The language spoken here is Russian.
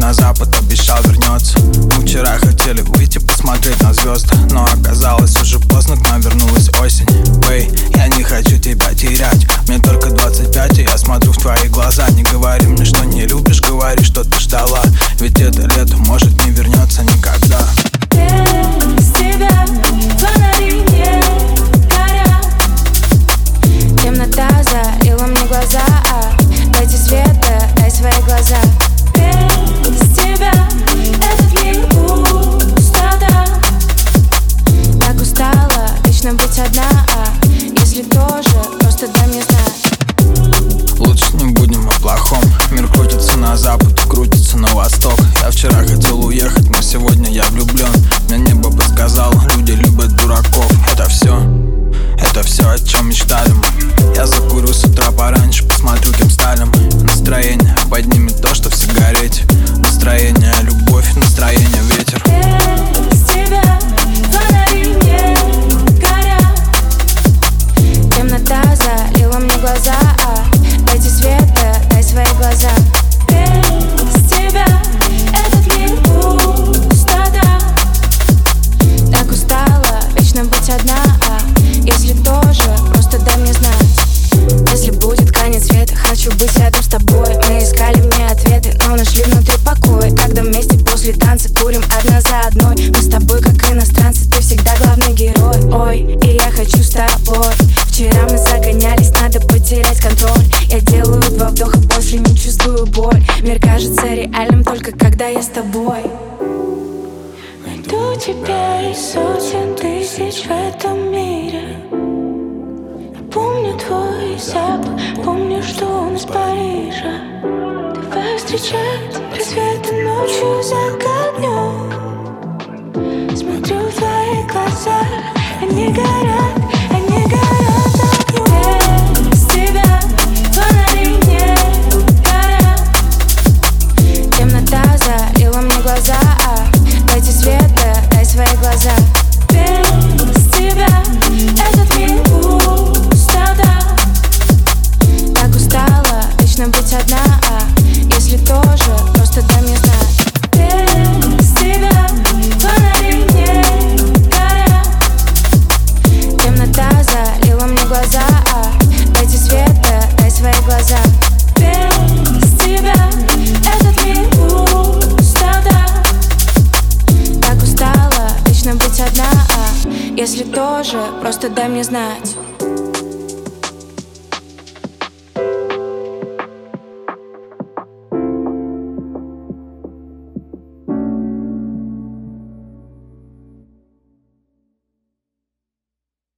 на запад, обещал вернется. Мы вчера хотели выйти посмотреть на звезды, но оказалось уже поздно, к нам вернулась осень. Эй, я не хочу тебя терять, мне только 25, и я смотрю в твои глаза. Не говори мне, что не любишь, говори, что ты ждала, ведь это лето может не вернется никогда. Без тебя фонари не горят, темнота залила мне глаза, дайте света, дай свои глаза. Без тебя этот мир пустота. Так устала вечно быть одна, если тоже, просто дай мне знать. Лучше не будем о плохом. Мир крутится на запад, крутится на восток. Я вчера хотел уехать, но сегодня я влюблен. Мне небо подсказало, люди любят дураков. Это все, о чем мечтали мы. Я закурю с утра пораньше, посмотрю, кем стали мы. Настроение поднимет то, что в сигарете. Настроение любовь, настроение ветер. Без тебя фонари не горят, темнота залила мне глаза, дайте света, дай свои глаза. Без тебя этот мир пустота. Так устала вечно быть одна, если тоже, просто дай мне знать. Если будет конец света, хочу быть рядом с тобой. Мы искали мне ответы, но нашли внутри покой. Когда вместе после танца курим одна за одной. Мы с тобой как иностранцы, ты всегда главный герой. Ой, и я хочу с тобой. Вчера мы загонялись, надо потерять контроль. Я делаю 2 вдоха, после не чувствую боль. Мир кажется реальным только когда я с тобой. Найду тебя из сотен тысяч в этом мире. Помню твой запах, помню, что он из Парижа. Давай встречать рассветы ночью за огнем. Смотрю в твои глаза, они горят, они горят огнем. Без тебя фонари не горят, темнота залила мне глаза, дайте света, дай свои глаза. Без тебя этот мир пустота. Так устала вечно быть одна, если тоже, просто дай мне знать. Без тебя фонари не горят, темнота залила мне глаза, дайте света, дай свои глаза. Без тебя этот мир пустота. Так устала вечно быть одна, если тоже, просто дай мне знать.